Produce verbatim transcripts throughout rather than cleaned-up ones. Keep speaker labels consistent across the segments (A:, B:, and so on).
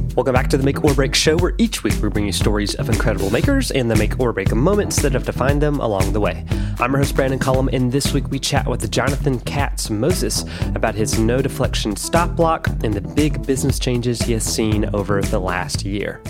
A: Welcome back to the Make or Break Show, where each week we bring you stories of incredible makers and the make or break moments that have defined them along the way. I'm your host, Brandon Cullum, and this week we chat with Jonathan Katz Moses about his no deflection stop block and the big business changes he has seen over the last year.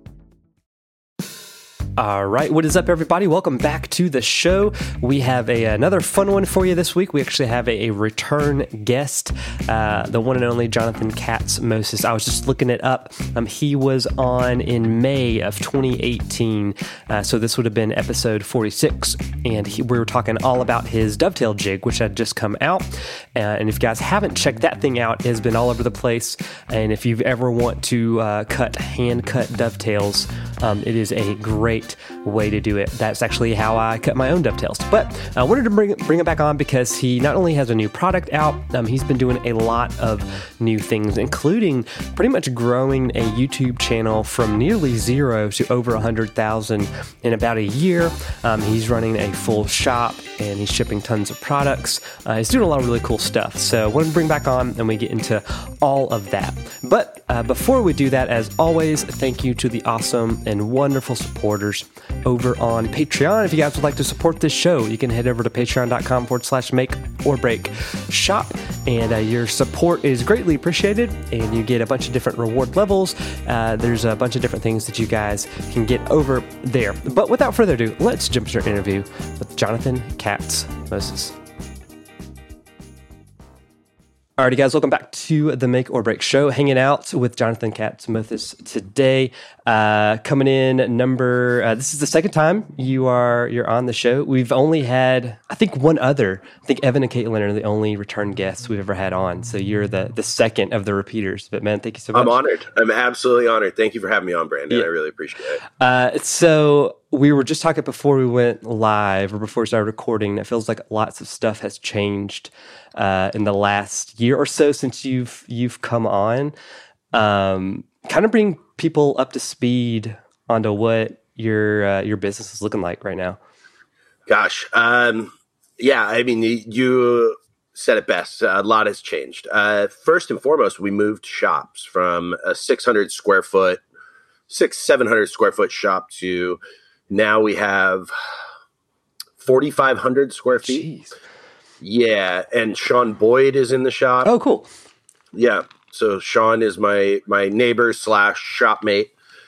A: All right, what is up, everybody? Welcome back to the show. We have a, another fun one for you this week. We actually have a, a return guest, uh, the one and only Jonathan Katz Moses. I was just looking it up. Um, he was on in May of twenty eighteen, uh, so this would have been episode forty-six, and he, we were talking all about his dovetail jig, which had just come out. Uh, and if you guys haven't checked that thing out, it has been all over the place. And if you ever want to uh, cut hand-cut dovetails, um, it is a great way to do it. That's actually how I cut my own dovetails. But I wanted to bring bring it back on because he not only has a new product out, um, he's been doing a lot of new things, including pretty much growing a YouTube channel from nearly zero to over one hundred thousand in about a year. Um, he's running a full shop and he's shipping tons of products. Uh, he's doing a lot of really cool stuff. So I wanted to bring back on and we get into all of that. But uh, before we do that, as always, thank you to the awesome and wonderful supporters over on Patreon. If you guys would like to support this show, you can head over to patreon.com forward slash make or break shop. And uh, your support is greatly appreciated. And you get a bunch of different reward levels. Uh, there's a bunch of different things that you guys can get over there. But without further ado, let's jump to our interview with Jonathan Katz Moses. Alrighty, guys, welcome back to the Make or Break Show. Hanging out with Jonathan Katz Moses today. Uh, coming in number, uh, this is the second time you are you're on the show. We've only had, I think, one other. I think Evan and Caitlin are the only return guests we've ever had on. So you're the the second of the repeaters. But man, thank you so much.
B: I'm honored. I'm absolutely honored. Thank you for having me on, Brandon.
A: Yeah.
B: I really appreciate it.
A: Uh, so we were just talking before we went live, or before we started recording. It feels like lots of stuff has changed uh, in the last year or so since you've you've come on. Um, kind of bring people up to speed onto what your uh, your business is looking like right now.
B: Gosh, um, yeah. I mean, you said it best. A lot has changed. Uh, first and foremost, we moved shops from a six hundred square foot, six seven hundred square foot shop to now we have forty-five hundred square feet.
A: Jeez.
B: Yeah, and Sean Boyd is in the shop.
A: Oh, cool.
B: Yeah, so Sean is my my neighbor slash shopmate,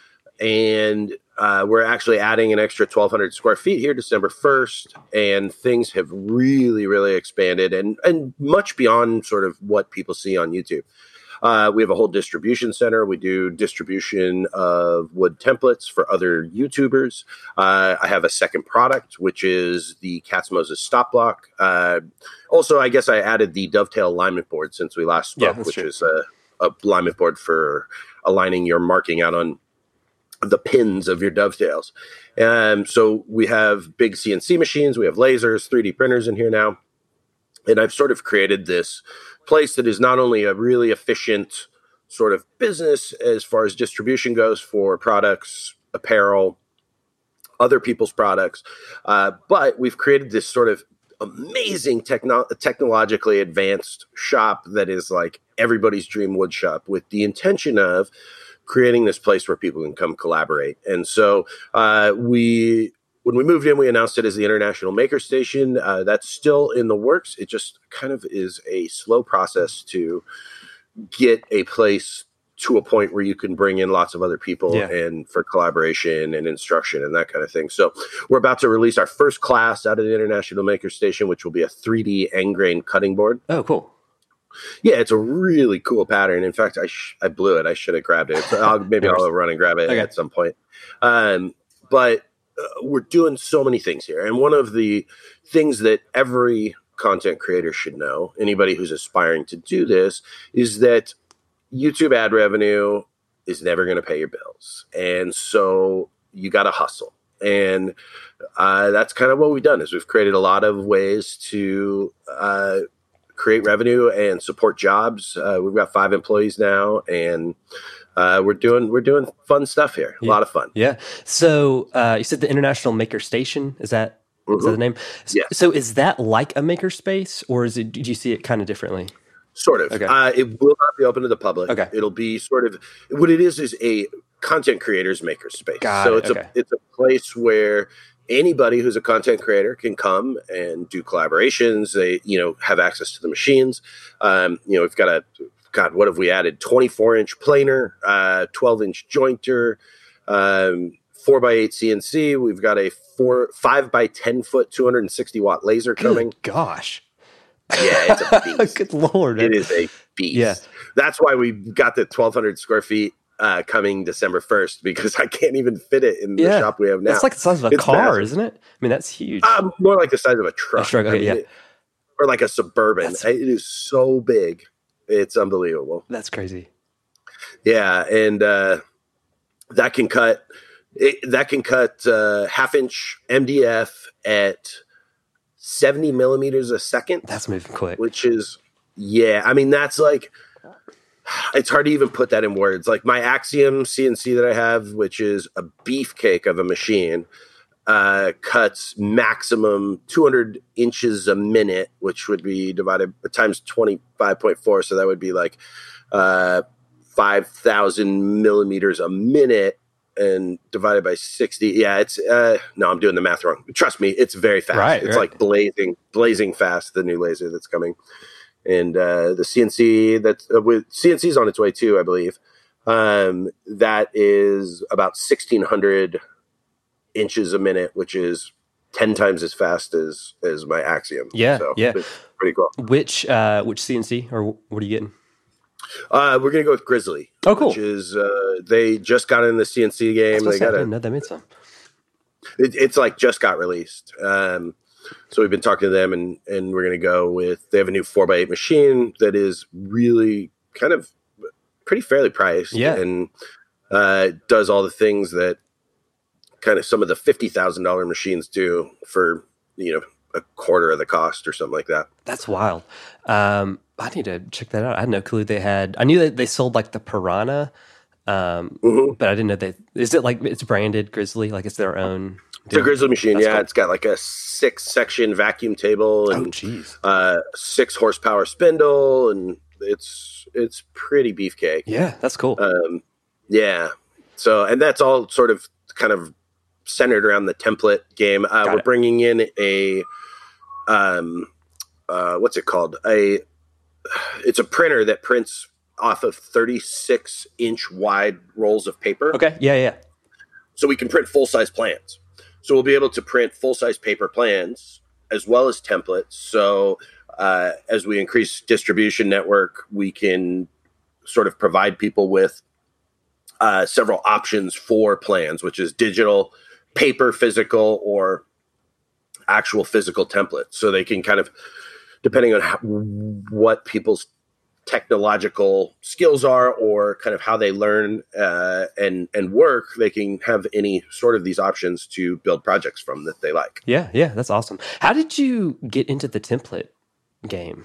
B: and uh, we're actually adding an extra twelve hundred square feet here December first, and things have really, really expanded, and and much beyond sort of what people see on YouTube. Uh, we have a whole distribution center. We do distribution of wood templates for other YouTubers. Uh, I have a second product, which is the Katz Moses stop block. Uh, also, I guess I added the dovetail alignment board since we last spoke,
A: Yeah,
B: which
A: true.
B: is a, a alignment board for aligning your marking out on the pins of your dovetails. Um, so we have big C N C machines. We have lasers, three D printers in here now. And I've sort of created this place that is not only a really efficient sort of business as far as distribution goes for products, apparel, other people's products, uh, but we've created this sort of amazing techno- technologically advanced shop that is like everybody's dream wood shop, with the intention of creating this place where people can come collaborate. And so uh, we... When we moved in, we announced it as the International Maker Station. Uh, that's still in the works. It just kind of is a slow process to get a place to a point where you can bring in lots of other people
A: Yeah.
B: and for collaboration and instruction and that kind of thing. So we're about to release our first class out of the International Maker Station, which will be a three D end-grain cutting board.
A: Oh, cool.
B: Yeah, it's a really cool pattern. In fact, I sh- I blew it. I should have grabbed it. So I'll, maybe I'll run and grab it
A: Okay.
B: at some point. Um, but uh, we're doing so many things here. And one of the things that every content creator should know, anybody who's aspiring to do this, is that YouTube ad revenue is never going to pay your bills. And so you got to hustle. And uh, that's kind of what we've done, is we've created a lot of ways to uh, create revenue and support jobs. Uh, we've got five employees now, and uh, we're doing we're doing fun stuff here. A
A: Yeah.
B: lot of fun.
A: Yeah. So uh, you said the International Maker Station. Is that is that the name? S-
B: Yeah.
A: So is that like a maker space, or is it? Do you see it kind of differently?
B: Sort of.
A: Okay.
B: Uh, it will not be open to the public.
A: Okay.
B: It'll be sort of what it is is a content creators maker space.
A: Got
B: so
A: it.
B: it's
A: Okay.
B: a it's a place where anybody who's a content creator can come and do collaborations. They you know have access to the machines. Um, you know we've got a God. What have we added? twenty-four inch planer, uh, twelve inch jointer, um, four by eight C N C. We've got a four five by ten foot, two hundred sixty watt laser coming.
A: Good gosh.
B: Yeah, it's a beast.
A: Good Lord.
B: It is a beast.
A: Yeah.
B: That's why we got the twelve hundred square feet uh, coming December first, because I can't even fit it in the
A: Yeah.
B: shop we have now.
A: That's like the size of a
B: It's
A: car,
B: massive.
A: isn't it? I mean, that's huge.
B: Um, more like the size of a truck.
A: A truck, okay,
B: I mean,
A: yeah.
B: it- or like a Suburban.
A: That's-
B: It is so big. It's unbelievable.
A: That's crazy.
B: Yeah, and uh, that can cut it, that can cut uh, half inch M D F at seventy millimeters a second.
A: That's moving quick.
B: Which is, yeah, I mean, that's like, it's hard to even put that in words. Like my Axiom C N C that I have, which is a beefcake of a machine, uh, cuts maximum two hundred inches a minute, which would be divided times twenty-five point four. So that would be like uh, five thousand millimeters a minute. And divided by sixty. Yeah, it's uh no, I'm doing the math wrong. Trust me, it's very fast.
A: Right,
B: it's
A: right.
B: like blazing, blazing fast, the new laser that's coming. And uh the C N C that's uh, with C N C's on its way too, I believe. Um that is about sixteen hundred inches a minute, which is ten times as fast as as my Axiom.
A: Yeah,
B: so
A: yeah.
B: it's pretty cool.
A: Which uh, which C N C or what are you getting?
B: Uh we're gonna go with Grizzly.
A: Oh, cool.
B: Which is uh they just got in the C N C game. They
A: I
B: got a
A: didn't know they made some.
B: It, it's like just got released. Um, so we've been talking to them, and and we're going to go with. They have a new four by eight machine that is really kind of pretty fairly priced,
A: Yeah.
B: and uh, does all the things that kind of some of the fifty thousand dollar machines do for you know a quarter of the cost or something like that.
A: That's wild. Um, I need to check that out. I had no clue they had. I knew that they sold like the Piranha, um,
B: Mhm.
A: but I didn't know they. Is it like it's branded Grizzly? Like it's their own.
B: It's a Grizzly machine,
A: That's
B: yeah.
A: cool.
B: It's got like a six section vacuum table
A: Oh,
B: and
A: jeez.
B: uh, six horsepower spindle, and it's it's pretty beefcake.
A: Yeah, that's cool.
B: Um, yeah. So, and that's all sort of kind of centered around the template game. Uh,
A: Got
B: we're
A: it.
B: bringing in a, um, uh, what's it called? A, it's a printer that prints off of thirty-six inch wide rolls of paper.
A: okay. Yeah, yeah.
B: So we can print full size plans. So we'll be able to print full size paper plans as well as templates. So uh, as we increase distribution network, we can sort of provide people with uh, several options for plans, which is digital, paper, physical, or actual physical templates. So they can kind of, depending on how, what people's technological skills are or kind of how they learn uh, and and work, they can have any sort of these options to build projects from that they like.
A: Yeah, yeah, that's awesome. How did you get into the template game?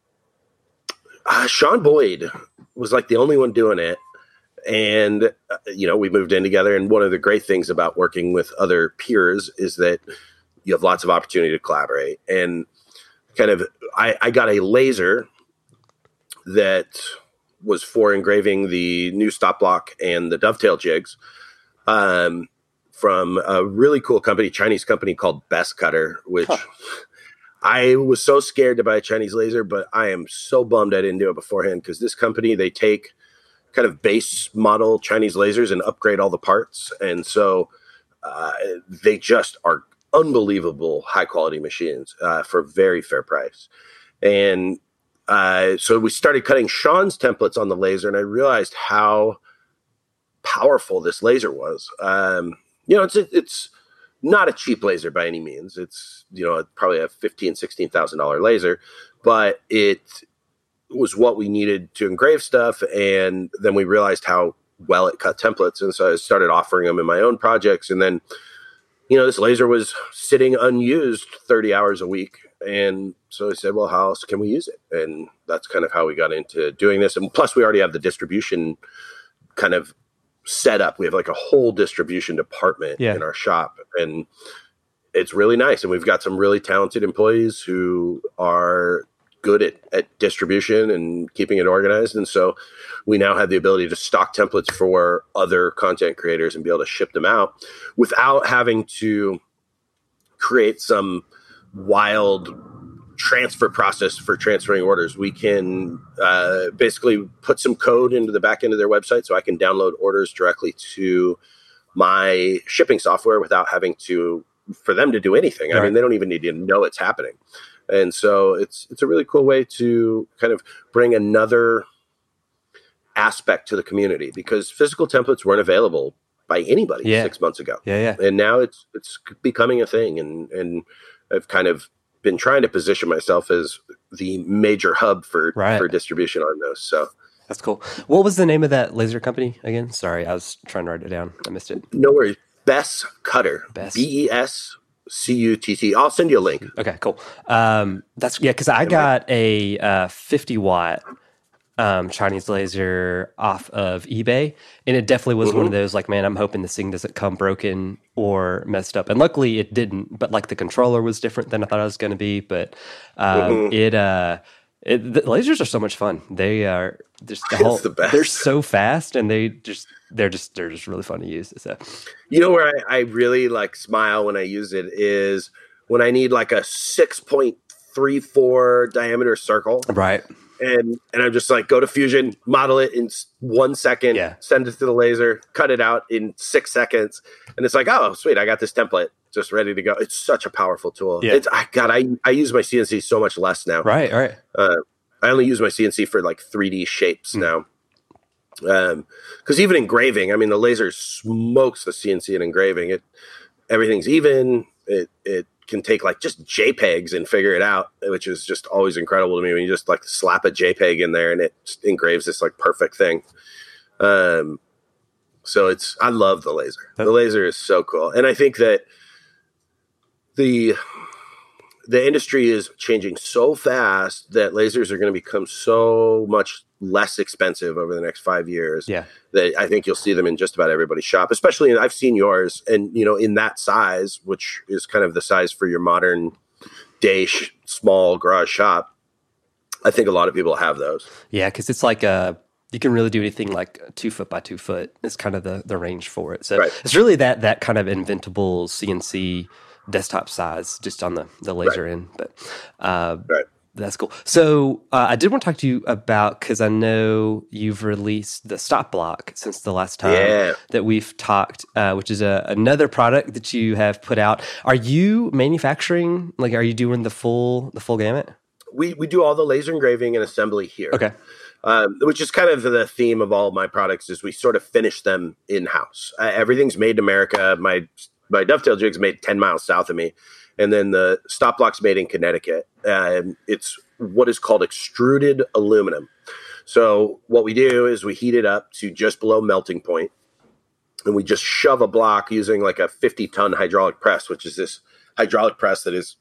B: Uh, Sean Boyd was like the only one doing it. And, uh, you know, we moved in together. And one of the great things about working with other peers is that you have lots of opportunity to collaborate. And kind of, I, I got a laser that was for engraving the new stop block and the dovetail jigs um, from a really cool company, Chinese company called Best Cutter, which
A: Huh.
B: I was so scared to buy a Chinese laser, but I am so bummed I didn't do it beforehand because this company, they take kind of base model Chinese lasers and upgrade all the parts. And so uh, they just are unbelievable high quality machines uh, for a very fair price. And uh, so we started cutting Sean's templates on the laser, and I realized how powerful this laser was. Um, you know, it's it's not a cheap laser by any means. It's, you know, probably a fifteen thousand dollars, sixteen thousand dollars laser, but it was what we needed to engrave stuff. And then we realized how well it cut templates. And so I started offering them in my own projects. And then, you know, this laser was sitting unused thirty hours a week. And so I said, well, how else can we use it? And that's kind of how we got into doing this. And plus we already have the distribution kind of set up. We have like a whole distribution department
A: Yeah.
B: in our shop, and it's really nice. And we've got some really talented employees who are good at, at distribution and keeping it organized. And so we now have the ability to stock templates for other content creators and be able to ship them out without having to create some wild transfer process for transferring orders. We can uh, basically put some code into the back end of their website so I can download orders directly to my shipping software without having to, for them to do anything. Right. I mean, they don't even need to know it's happening. And so it's it's a really cool way to kind of bring another aspect to the community, because physical templates weren't available by anybody yeah. six months ago.
A: Yeah, yeah.
B: And now it's it's becoming a thing. And, and I've kind of been trying to position myself as the major hub for, right. for distribution on those. So
A: that's cool. What was the name of that laser company again? Sorry, I was trying to write it down. I missed it.
B: No worries. Bess Cutter. Bess. B E S C U T T. I'll send you a link.
A: Okay, cool. Um, that's yeah, because I got a uh, fifty watt um, Chinese laser off of eBay, and it definitely was mm-hmm. one of those like, man, I'm hoping this thing doesn't come broken or messed up, and luckily it didn't. But like the controller was different than I thought it was going to be. But um, mm-hmm. it, uh, it, the lasers are so much fun. They are just the whole. The they're so fast, and they just. They're just they're just really fun to use. So,
B: you know where I, I really like smile when I use it is when I need like a six point three four diameter circle,
A: right?
B: And and I'm just like, go to Fusion, model it in one second,
A: yeah.
B: send it to the laser, cut it out in six seconds, and it's like, oh sweet, I got this template just ready to go. It's such a powerful tool.
A: Yeah.
B: It's I God, I I use my C N C so much less now.
A: Right, right.
B: Uh, I only use my C N C for like three D shapes mm. now. Um, because even engraving, I mean, the laser smokes the C N C in engraving. It everything's even. It it can take like just JPEGs and figure it out, which is just always incredible to me when you just like slap a JPEG in there and it engraves this like perfect thing. Um, so it's I love the laser. The laser is so cool, and I think that the the industry is changing so fast that lasers are going to become so much less expensive over the next five years.
A: Yeah.
B: That I think you'll see them in just about everybody's shop, especially I've seen yours and, you know, in that size, which is kind of the size for your modern day sh- small garage shop. I think a lot of people have those.
A: Yeah. Cause it's like, uh, you can really do anything like two foot by two foot is kind of the, the range for it. So right. it's really that, that kind of inventable C N C desktop size just on the, the laser right. end, but, uh,
B: right.
A: That's cool. So uh, I did want to talk to you about, because I know you've released the Stop Block since the last time
B: yeah.
A: that we've talked, uh, which is a, another product that you have put out. Are you manufacturing? Like, are you doing the full the full gamut?
B: We we do all the laser engraving and assembly here.
A: Okay.
B: Um, which is kind of the theme of all of my products is we sort of finish them in house. Uh, everything's made in America. My my dovetail jig's made ten miles south of me. And then the Stop Block's made in Connecticut. Um, it's what is called extruded aluminum. So what we do is we heat it up to just below melting point, and we just shove a block using like a fifty ton hydraulic press, which is this hydraulic press that is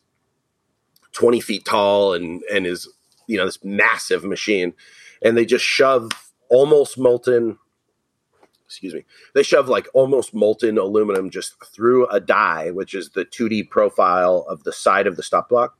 B: twenty feet tall and, and is, you know, this massive machine. And they just shove almost molten excuse me, they shove like almost molten aluminum just through a die, which is the two D profile of the side of the Stop Block.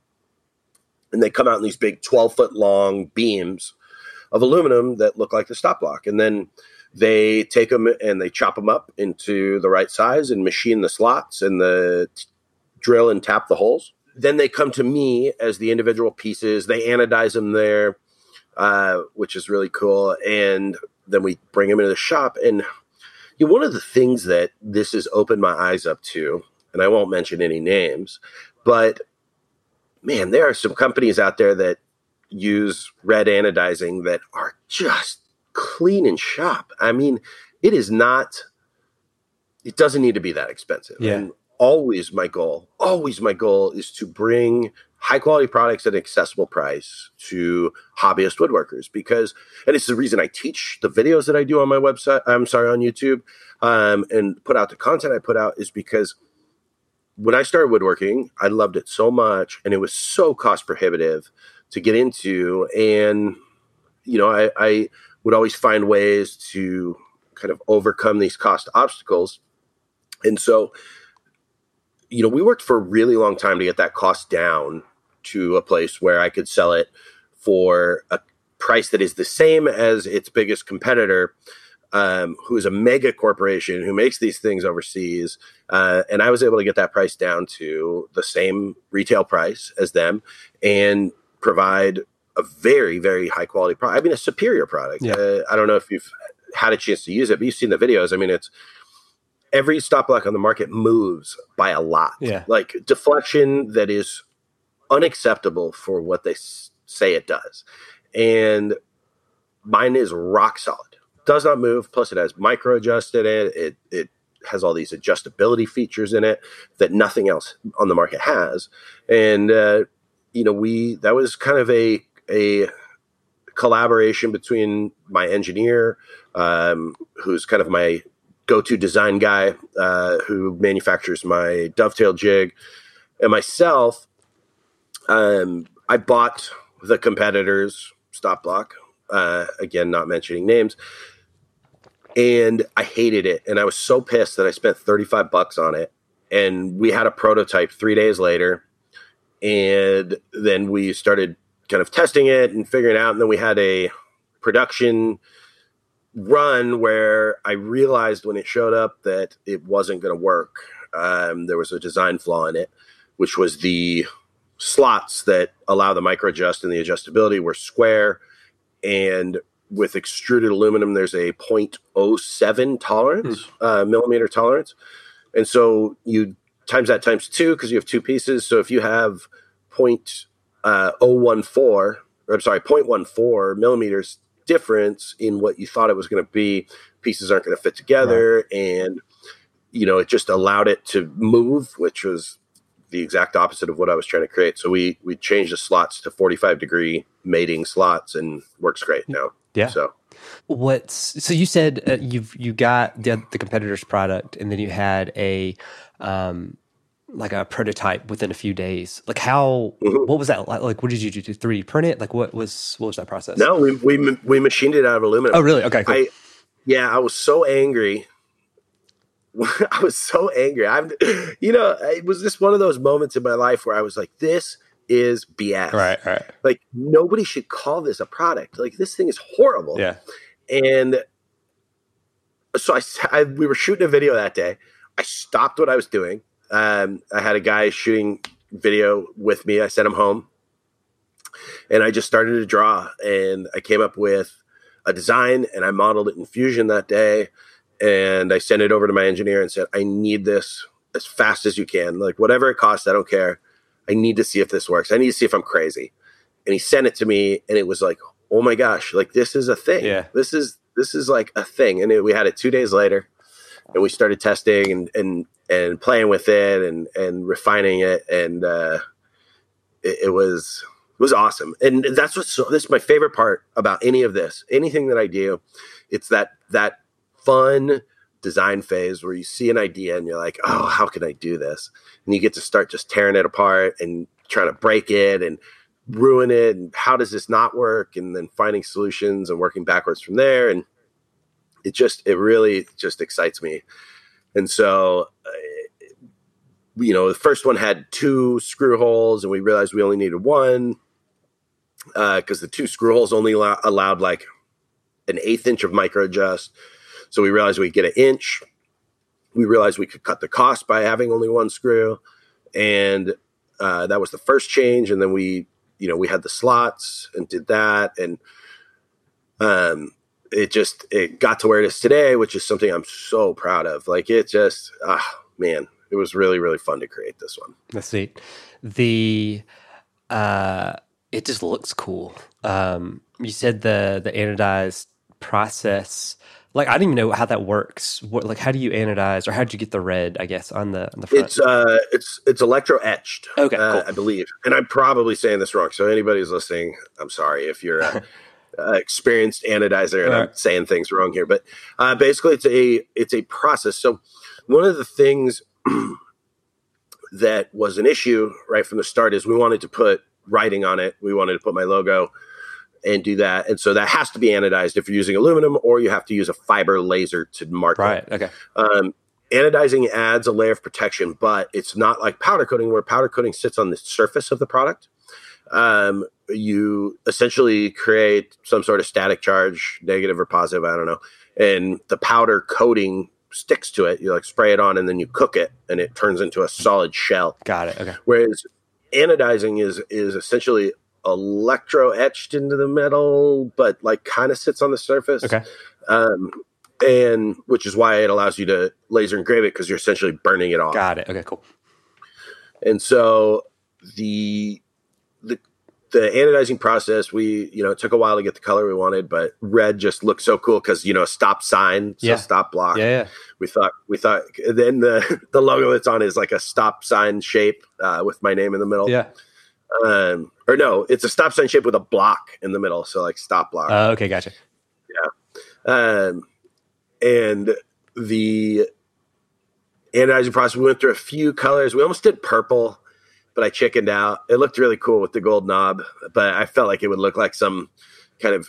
B: And they come out in these big twelve foot long beams of aluminum that look like the Stop Block. And then they take them and they chop them up into the right size and machine the slots and the t- drill and tap the holes. Then they come to me as the individual pieces. They anodize them there, uh, which is really cool. And then we bring them into the shop. And you know, one of the things that this has opened my eyes up to, and I won't mention any names, but man, there are some companies out there that use red anodizing that are just clean and shop. I mean, it is not, it doesn't need to be that expensive.
A: Yeah.
B: And always my goal, always my goal is to bring high quality products at an accessible price to hobbyist woodworkers, because, and it's the reason I teach the videos that I do on my website, I'm sorry, on YouTube, um, and put out the content I put out, is because when I started woodworking, I loved it so much and it was so cost prohibitive to get into. And, you know, I, I would always find ways to kind of overcome these cost obstacles. And so, you know, we worked for a really long time to get that cost down to a place where I could sell it for a price that is the same as its biggest competitor, um, who is a mega corporation who makes these things overseas. Uh, and I was able to get that price down to the same retail price as them and provide a very, very high quality product. I mean, a superior product.
A: Yeah.
B: Uh, I don't know if you've had a chance to use it, but you've seen the videos. I mean, it's every stop block on the market moves by a lot.
A: Yeah.
B: Like deflection that is unacceptable for what they s- say it does. And mine is rock solid. Does not move. Plus it has micro adjust in it. It, it has all these adjustability features in it that nothing else on the market has. And, uh, you know, we, that was kind of a, a collaboration between my engineer, um, who's kind of my go-to design guy, uh, who manufactures my dovetail jig, and myself. Um, I bought the competitor's stop block, uh, again, not mentioning names, and I hated it. And I was so pissed that I spent thirty-five bucks on it. And we had a prototype three days later. And then we started kind of testing it and figuring it out. And then we had a production run where I realized when it showed up that it wasn't going to work. Um, there was a design flaw in it, which was the slots that allow the micro adjust and the adjustability were square. And with extruded aluminum, there's a zero point zero seven tolerance, hmm. uh, millimeter tolerance. And so you times that times two because you have two pieces. So if you have zero point zero one four, or I'm sorry, zero point one four millimeters difference in what you thought it was going to be, pieces aren't going to fit together. Right. And, you know, it just allowed it to move, which was the exact opposite of what I was trying to create. So we, we changed the slots to forty-five degree mating slots and works great now.
A: Yeah.
B: So
A: what's, so you said uh, you've, you got the, the competitor's product and then you had a, um, like a prototype within a few days. Like how, mm-hmm. what was that like? Like, what did you do? three D print it? Like what was, what was that process?
B: No, we, we, we machined it out of aluminum.
A: Oh, really? Okay, cool.
B: I, yeah, I was so angry. I was so angry. I'm, you know, it was just one of those moments in my life where I was like, this is B S.
A: Right, right.
B: Like nobody should call this a product. Like this thing is horrible.
A: Yeah.
B: And so I, I we were shooting a video that day. I stopped what I was doing. Um, I had a guy shooting video with me. I sent him home and I just started to draw, and I came up with a design and I modeled it in Fusion that day. And I sent it over to my engineer and said, I need this as fast as you can. Like whatever it costs, I don't care. I need to see if this works. I need to see if I'm crazy. And he sent it to me and it was like, oh my gosh, like this is a thing.
A: Yeah. This
B: is, this is like a thing. And it, we had it two days later and we started testing and, and, and playing with it and, and refining it. And, uh, it, it was, it was awesome. And that's what's so, this is my favorite part about any of this, anything that I do. It's that, that, fun design phase where you see an idea and you're like, oh, how can I do this? And you get to start just tearing it apart and trying to break it and ruin it. And how does this not work? And then finding solutions and working backwards from there. And it just, it really just excites me. And so, uh, you know, the first one had two screw holes and we realized we only needed one because uh, the two screw holes only allow- allowed like an eighth inch of micro adjust. So we realized we could get an inch. We realized we could cut the cost by having only one screw. And uh, that was the first change. And then we, you know, we had the slots and did that. And um, it just, it got to where it is today, which is something I'm so proud of. Like it just, ah, man, it was really, really fun to create this one.
A: That's neat. The, uh, it just looks cool. Um, you said the, the anodized process, like I didn't even know how that works. What, like, how do you anodize, or how did you get the red? I guess on the on the front.
B: It's uh, it's it's electro etched.
A: Okay,
B: uh,
A: cool.
B: I believe, and I'm probably saying this wrong. So anybody who's listening, I'm sorry if you're a, a experienced anodizer and
A: right.
B: I'm saying things wrong here. But uh, basically, it's a it's a process. So one of the things that was an issue right from the start is we wanted to put writing on it. We wanted to put my logo and do that. And so that has to be anodized if you're using aluminum, or you have to use a fiber laser to mark
A: right.
B: it.
A: Okay.
B: Um, anodizing adds a layer of protection, but it's not like powder coating where powder coating sits on the surface of the product. Um, you essentially create some sort of static charge, negative or positive, I don't know, and the powder coating sticks to it. You like spray it on and then you cook it and it turns into a solid shell.
A: Got it. Okay.
B: Whereas anodizing is is essentially electro etched into the metal, but like kind of sits on the surface.
A: Okay.
B: Um, and which is why it allows you to laser engrave it, because you're essentially burning it off.
A: Got it. Okay, cool.
B: And so the the the anodizing process, we, you know, it took a while to get the color we wanted, but red just looked so cool because, you know, stop sign, so
A: yeah.
B: stop block.
A: Yeah, yeah.
B: We thought, we thought, then the, the logo that's on is like a stop sign shape uh, with my name in the middle.
A: Yeah.
B: Um, or no, it's a stop sign shape with a block in the middle. So like stop block.
A: Uh, okay, gotcha.
B: Yeah. Um, and the anodizing process, we went through a few colors. We almost did purple, but I chickened out. It looked really cool with the gold knob, but I felt like it would look like some kind of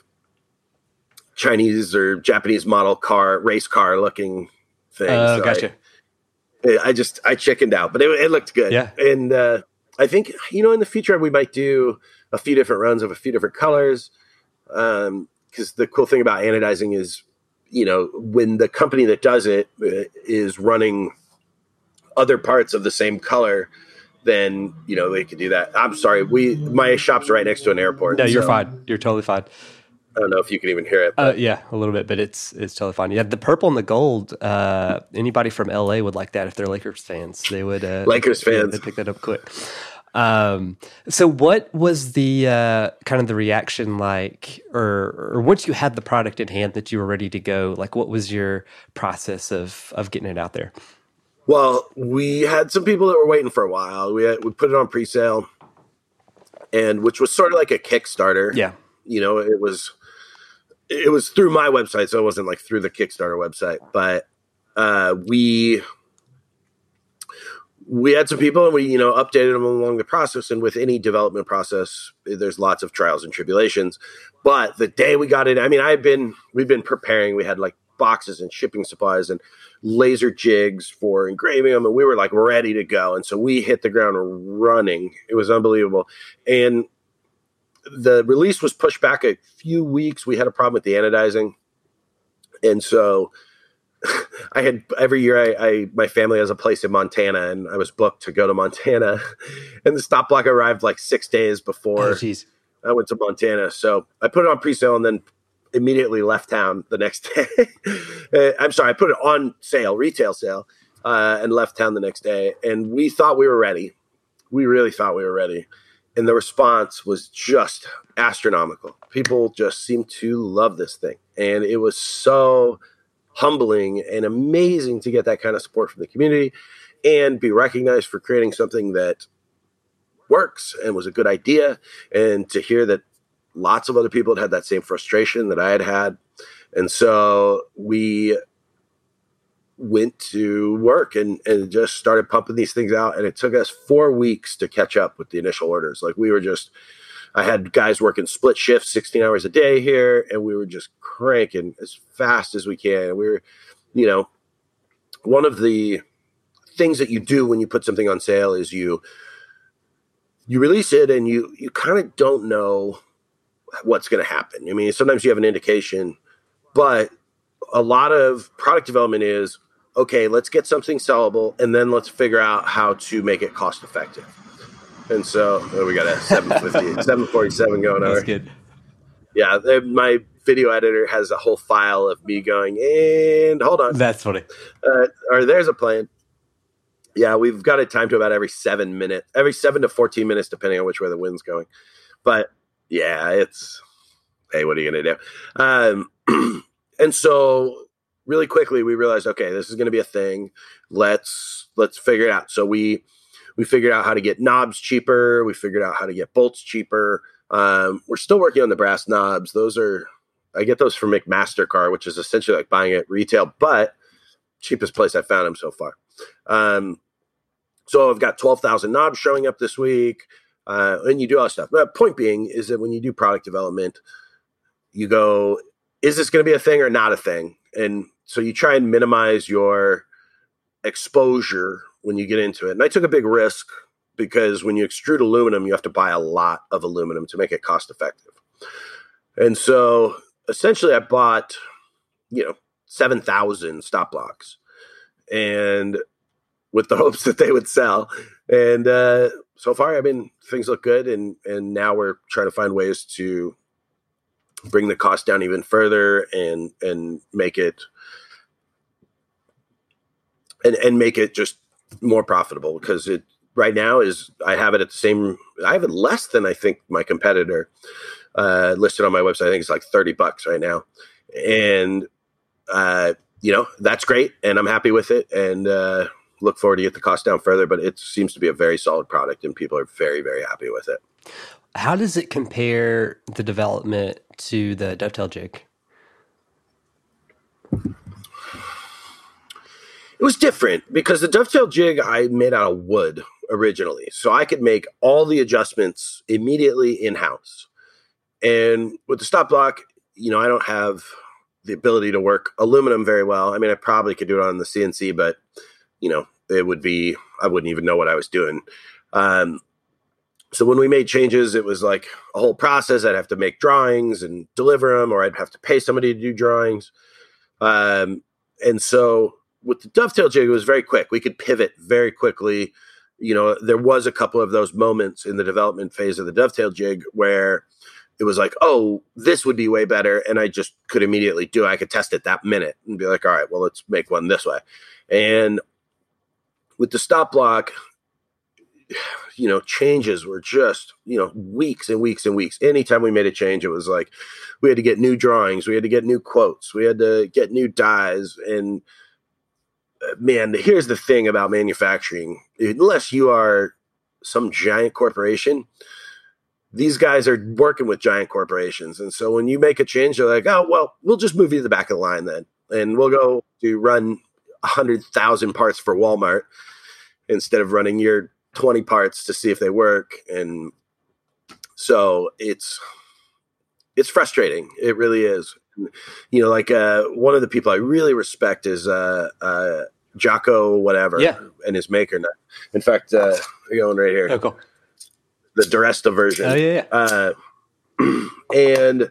B: Chinese or Japanese model car, race car looking thing.
A: Oh,
B: so
A: gotcha.
B: I, I just, I chickened out, but it, it looked good.
A: Yeah.
B: And uh, I think, you know, in the future, we might do a few different runs of a few different colors. Um, because the cool thing about anodizing is, you know, when the company that does it uh, is running other parts of the same color, then, you know, they could do that. I'm sorry. We, my shop's right next to an airport.
A: No, you're
B: so
A: fine. You're totally fine.
B: I don't know if you can even hear it.
A: Uh, yeah, a little bit, but it's it's totally fine. Yeah, the purple and the gold. Uh, anybody from L A would like that if they're Lakers fans. They would. Uh,
B: Lakers fans.
A: Yeah, they'd pick that up quick. Um, so, what was the uh, kind of the reaction like, or or once you had the product in hand that you were ready to go? Like, what was your process of of getting it out there?
B: Well, we had some people that were waiting for a while. We had, we put it on pre-sale, and which was sort of like a Kickstarter.
A: Yeah,
B: you know, it was. It was through my website, so it wasn't like through the Kickstarter website. But uh, we we had some people, and we you know updated them along the process. And with any development process, there's lots of trials and tribulations. But the day we got it, I mean, I've been we've been preparing. We had like boxes and shipping supplies and laser jigs for engraving them, and we were like ready to go. And so we hit the ground running. It was unbelievable, and the release was pushed back a few weeks. We had a problem with the anodizing. And so I had every year I, I, my family has a place in Montana, and I was booked to go to Montana, and the stop block arrived like six days before
A: oh,
B: I went to Montana. So I put it on pre-sale and then immediately left town the next day. I'm sorry. I put it on sale, retail sale, uh, and left town the next day. And we thought we were ready. We really thought we were ready. And the response was just astronomical. People just seemed to love this thing. And it was so humbling and amazing to get that kind of support from the community and be recognized for creating something that works and was a good idea. And to hear that lots of other people had had that same frustration that I had had. And so we went to work and, and just started pumping these things out. And it took us four weeks to catch up with the initial orders. Like we were just, I had guys working split shifts, sixteen hours a day here. And we were just cranking as fast as we can. And we were, you know, one of the things that you do when you put something on sale is you, you release it and you, you kind of don't know what's going to happen. I mean, sometimes you have an indication, but a lot of product development is, okay, let's get something sellable, and then let's figure out how to make it cost effective. And so oh, we got a seven fifty, seven forty-seven going over.
A: That's good.
B: Yeah, my video editor has a whole file of me going, and hold on.
A: That's funny.
B: Uh, or there's a plane. Yeah, we've got it timed to about every seven minutes, every seven to fourteen minutes, depending on which way the wind's going. But yeah, it's, hey, what are you going to do? Um, and so really quickly we realized, okay, this is going to be a thing. Let's, let's figure it out. So we, we figured out how to get knobs cheaper. We figured out how to get bolts cheaper. Um, we're still working on the brass knobs. Those are, I get those from McMaster-Carr, which is essentially like buying at retail, but cheapest place I found them so far. Um, so I've got twelve thousand knobs showing up this week. Uh, and you do all that stuff. But point being is that when you do product development, you go, is this going to be a thing or not a thing? And so you try and minimize your exposure when you get into it. And I took a big risk because when you extrude aluminum, you have to buy a lot of aluminum to make it cost effective. And so essentially I bought, you know, seven thousand stop blocks, and with the hopes that they would sell. And uh, so far, I mean, things look good. And, and now we're trying to find ways to bring the cost down even further and, and make it, and, and make it just more profitable, because it right now is, I have it at the same, I have it less than I think my competitor uh, listed on my website. I think it's like thirty bucks right now. And, uh, you know, that's great. And I'm happy with it. And, uh, look forward to get the cost down further, but it seems to be a very solid product and people are very, very happy with it.
A: How does it compare the development to the dovetail jig?
B: It was different because the dovetail jig I made out of wood originally. So I could make all the adjustments immediately in-house. And with the stop block, you know, I don't have the ability to work aluminum very well. I mean, I probably could do it on the C N C, but you know, it would be, I wouldn't even know what I was doing. Um, so when we made changes, it was like a whole process. I'd have to make drawings and deliver them, or I'd have to pay somebody to do drawings. Um, and so with the dovetail jig, it was very quick. We could pivot very quickly. You know, there was a couple of those moments in the development phase of the dovetail jig where it was like, oh, this would be way better. And I just could immediately do it. I could test it that minute and be like, all right, well, let's make one this way. And with the stop block, you know, changes were just, you know, weeks and weeks and weeks. Anytime we made a change, it was like we had to get new drawings. We had to get new quotes. We had to get new dies. And uh, man, here's the thing about manufacturing. Unless you are some giant corporation, these guys are working with giant corporations. And so when you make a change, they're like, oh, well, we'll just move you to the back of the line then. And we'll go to run one hundred thousand parts for Walmart instead of running your twenty parts to see if they work. And so it's, it's frustrating. It really is. You know, like uh, one of the people I really respect is uh, uh, Jocko, whatever,
A: yeah.
B: and his maker. In fact, uh, we're going right here.
A: Oh, cool.
B: The Duresta version.
A: Oh, yeah. yeah.
B: Uh, and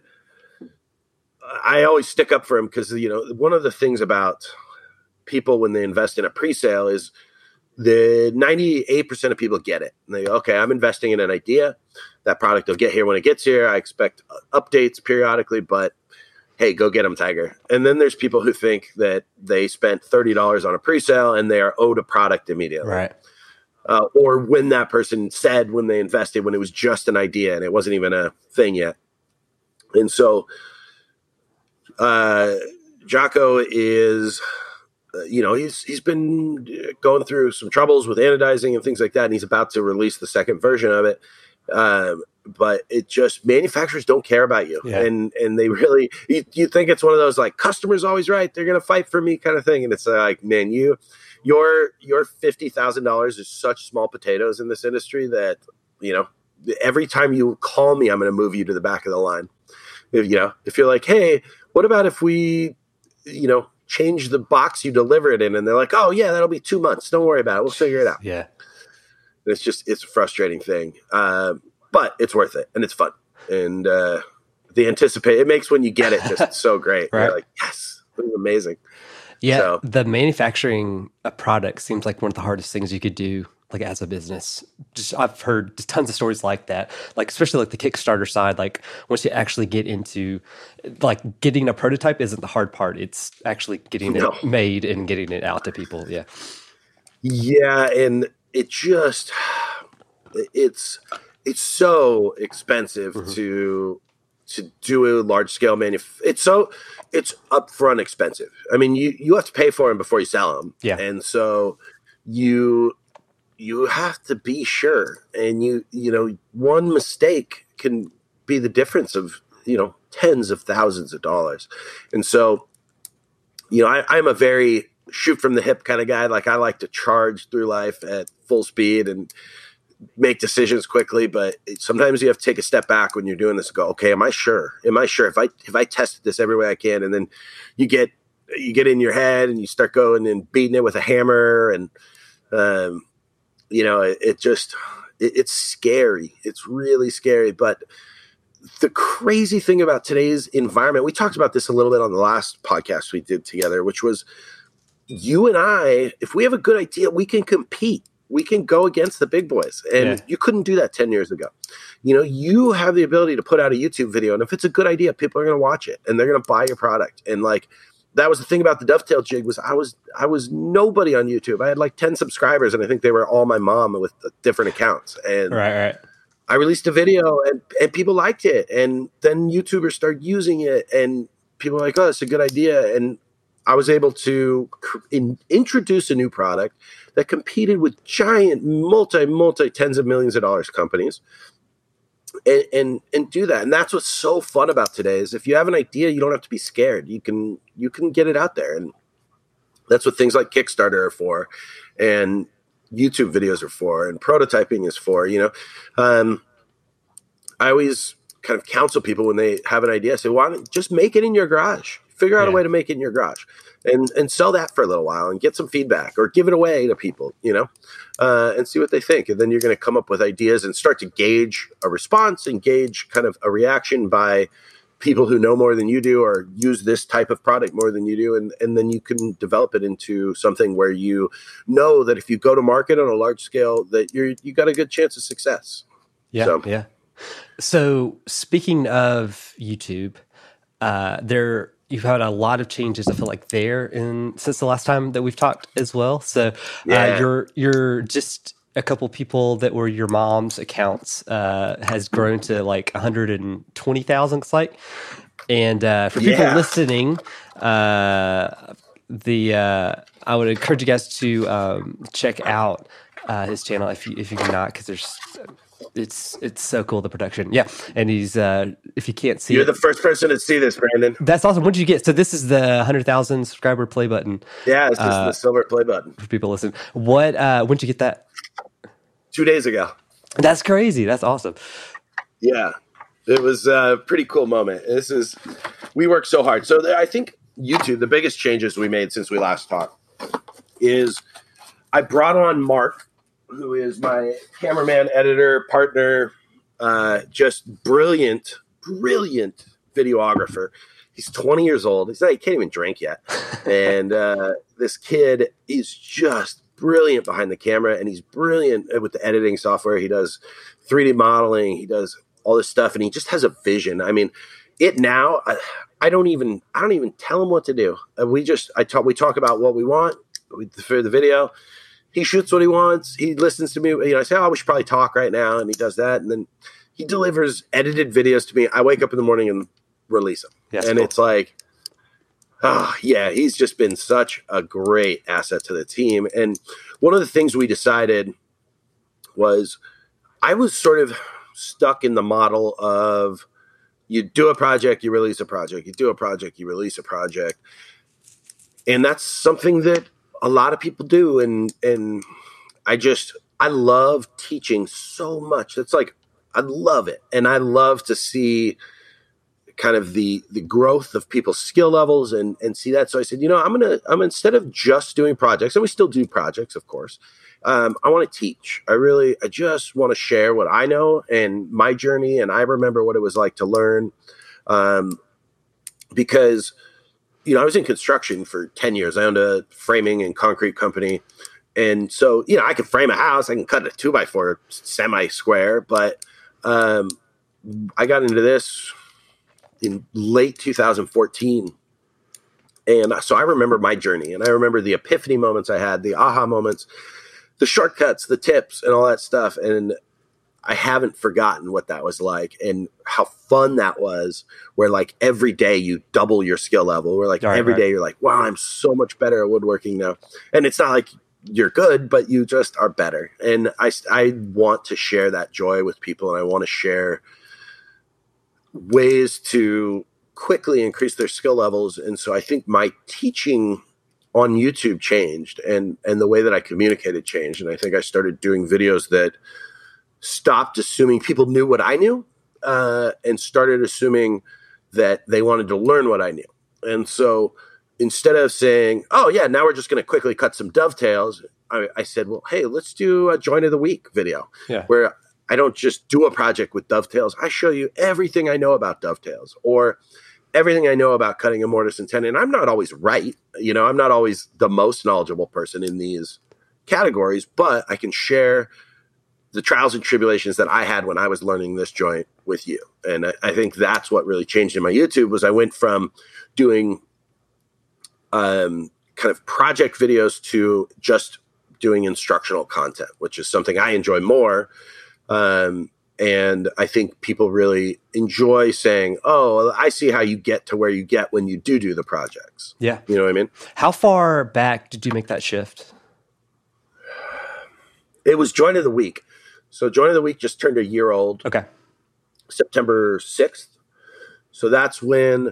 B: I always stick up for him because, you know, one of the things about people when they invest in a pre-sale is the ninety-eight percent of people get it. And they go, okay, I'm investing in an idea. That product will get here when it gets here. I expect updates periodically, but hey, go get them, Tiger. And then there's people who think that they spent thirty dollars on a pre-sale and they are owed a product immediately.
A: Right.
B: Uh, or when that person said when they invested, when it was just an idea and it wasn't even a thing yet. And so uh, Jocko is... You know, he's he's been going through some troubles with anodizing and things like that, and he's about to release the second version of it. Um, but it just manufacturers don't care about you,
A: yeah.
B: and and they really you, you think it's one of those like customers always right, they're gonna fight for me kind of thing, and it's like, man, you your your fifty thousand dollars is such small potatoes in this industry that you know every time you call me, I'm gonna move you to the back of the line. If you know if you're like, hey, what about if we, you know. change the box you deliver it in, and they're like, oh yeah, that'll be two months. Don't worry about it. We'll figure it out.
A: Yeah.
B: It's just, it's a frustrating thing. Um, but it's worth it and it's fun. And uh, the anticipate, it makes when you get it just so great.
A: Right.
B: You're like, yes, this is amazing.
A: Yeah.
B: So,
A: the manufacturing a product seems like one of the hardest things you could do, like as a business. Just I've heard tons of stories like that, like especially like the Kickstarter side. Like once you actually get into like getting a prototype isn't the hard part. It's actually getting
B: no.
A: it made and getting it out to people. Yeah.
B: Yeah. And it just, it's, it's so expensive mm-hmm. to, to do a large scale manuf. It's so, it's upfront expensive. I mean, you, you have to pay for them before you sell them.
A: Yeah.
B: And so you, you have to be sure. And you, you know, one mistake can be the difference of, you know, tens of thousands of dollars. And so, you know, I, I'm a very shoot from the hip kind of guy. Like I like to charge through life at full speed and make decisions quickly. But sometimes you have to take a step back when you're doing this and go, okay, am I sure? Am I sure if I, if I tested this every way I can, and then you get, you get in your head and you start going and beating it with a hammer and, um, you know, it, it just, it, it's scary. It's really scary. But the crazy thing about today's environment, we talked about this a little bit on the last podcast we did together, which was you and I, if we have a good idea, we can compete. We can go against the big boys. And yeah. you couldn't do that ten years ago. You know, you have the ability to put out a YouTube video. And if it's a good idea, people are going to watch it and they're going to buy your product. And like, that was the thing about the Dovetail Jig was I was, I was nobody on YouTube. I had like ten subscribers and I think they were all my mom with different accounts. And
A: right, right.
B: I released a video and, and people liked it. And then YouTubers started using it and people were like, oh, it's a good idea. And I was able to in, introduce a new product that competed with giant multi, multi tens of millions of dollars companies and, and, and do that. And that's what's so fun about today is if you have an idea, you don't have to be scared. You can, you can get it out there. And that's what things like Kickstarter are for. And YouTube videos are for, and prototyping is for, you know. Um, I always kind of counsel people when they have an idea, say, why don't just make it in your garage? Figure out yeah. a way to make it in your garage and, and sell that for a little while and get some feedback or give it away to people, you know, uh, and see what they think. And then you're going to come up with ideas and start to gauge a response and gauge kind of a reaction by people who know more than you do or use this type of product more than you do. And, and then you can develop it into something where you know that if you go to market on a large scale, that you're, you got a good chance of success.
A: Yeah. So. Yeah. So speaking of YouTube, uh, there, you've had a lot of changes, I feel like, there in since the last time that we've talked as well. So
B: yeah.
A: uh, you're, you're just, a couple people that were your mom's accounts uh, has grown to like one hundred twenty thousand, it's like. And uh, for people
B: yeah.
A: listening, uh, the uh, I would encourage you guys to um, check out uh, his channel if you if you cannot, because there's it's it's so cool, the production. Yeah, and he's uh, if you can't see,
B: you're
A: it,
B: the first person to see this, Brandon.
A: That's awesome. What did you get? So this is the one hundred thousand subscriber play button.
B: Yeah, it's just uh, the silver play button
A: for people listening. What? Uh, when did you get that?
B: Two days ago.
A: That's crazy. That's awesome.
B: Yeah, it was a pretty cool moment. This is, we worked so hard. So I think YouTube, the biggest changes we made since we last talked is I brought on Mark, who is my cameraman, editor, partner, uh, just brilliant, brilliant videographer. He's twenty years old. He's not, he can't even drink yet. And uh, this kid is just brilliant behind the camera, and he's brilliant with the editing software. He does three D modeling. He does all this stuff, and he just has a vision. I mean, it now, I, I don't even, I don't even tell him what to do. Uh, we just, I talk, we talk about what we want for the video. He shoots what he wants. He listens to me. You know, I say, oh, we should probably talk right now. And he does that. And then he delivers edited videos to me. I wake up in the morning and release them.
A: Yes,
B: and
A: cool.
B: It's like, oh, yeah, he's just been such a great asset to the team. And one of the things we decided was I was sort of stuck in the model of you do a project, you release a project, you do a project, you release a project. And that's something that a lot of people do. And, and I just, I love teaching so much. It's like, I love it. And I love to see kind of the the growth of people's skill levels and and see that. So I said, you know, I'm gonna I'm instead of just doing projects, and we still do projects, of course. Um, I want to teach. I really, I just want to share what I know and my journey, and I remember what it was like to learn. Um, because you know, I was in construction for ten years. I owned a framing and concrete company, and so you know, I can frame a house, I can cut a two by four semi square, but um, I got into this in late two thousand fourteen. And so I remember my journey, and I remember the epiphany moments I had, the aha moments, the shortcuts, the tips, and all that stuff. And I haven't forgotten what that was like and how fun that was, where like every day you double your skill level. Where like right, every right. day you're like, wow, I'm so much better at woodworking now. And it's not like you're good, but you just are better. And I, I want to share that joy with people, and I want to share ways to quickly increase their skill levels. And so I think my teaching on YouTube changed, and and the way that I communicated changed. And I think I started doing videos that stopped assuming people knew what I knew, uh, and started assuming that they wanted to learn what I knew. And so instead of saying, oh yeah, now we're just going to quickly cut some dovetails, I, I said, well, hey, let's do a joint of the week video
A: Yeah.
B: where I don't just do a project with dovetails. I show you everything I know about dovetails or everything I know about cutting a mortise and tenon. I'm not always right. You know, I'm not always the most knowledgeable person in these categories, but I can share the trials and tribulations that I had when I was learning this joint with you. And I, I think that's what really changed in my YouTube was I went from doing um, kind of project videos to just doing instructional content, which is something I enjoy more. Um, and I think people really enjoy saying, oh, I see how you get to where you get when you do do the projects.
A: Yeah.
B: You know what I mean?
A: How far back did you make that shift?
B: It was joint of the week. So joint of the week just turned a year old.
A: Okay.
B: September sixth. So that's when,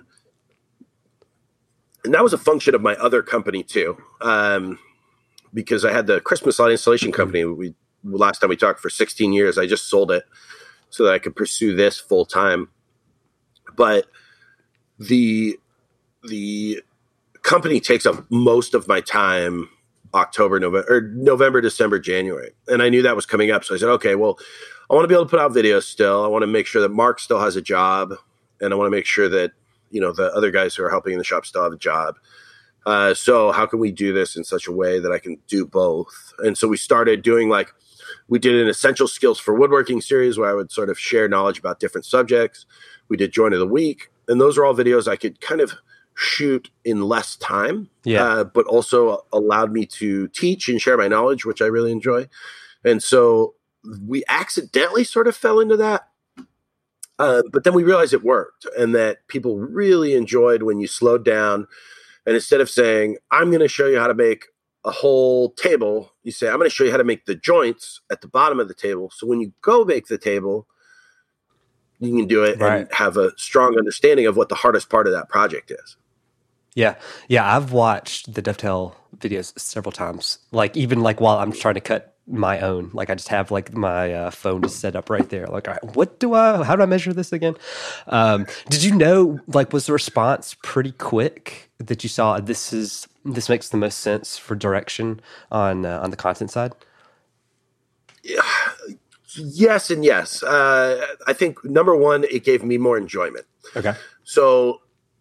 B: and that was a function of my other company too. Um, because I had the Christmas light installation company. We, last time we talked for sixteen years, I just sold it so that I could pursue this full time. But the, the company takes up most of my time October, November, or November, December, January. And I knew that was coming up. So I said, okay, well, I want to be able to put out videos still. I want to make sure that Mark still has a job. And I want to make sure that, you know, the other guys who are helping in the shop still have a job. Uh, so how can we do this in such a way that I can do both? And so we started doing like, we did an essential skills for woodworking series where I would sort of share knowledge about different subjects. We did joint of the week. And those are all videos I could kind of shoot in less time,
A: yeah.
B: uh, but also allowed me to teach and share my knowledge, which I really enjoy. And so we accidentally sort of fell into that. Uh, but then we realized it worked and that people really enjoyed when you slowed down. And instead of saying, I'm going to show you how to make a whole table, you say, I'm going to show you how to make the joints at the bottom of the table. So when you go make the table, you can do it
A: right.
B: and have a strong understanding of what the hardest part of that project is.
A: Yeah. Yeah. I've watched the dovetail videos several times. Like even like while I'm trying to cut my own, like I just have like my uh, phone just set up right there. Like, all right, what do I, how do I measure this again? Um, did you know, like, was the response pretty quick that you saw this is, this makes the most sense for direction on, uh, on the content side?
B: Yeah. Yes and yes. Uh, I think number one, it gave me more enjoyment.
A: Okay.
B: So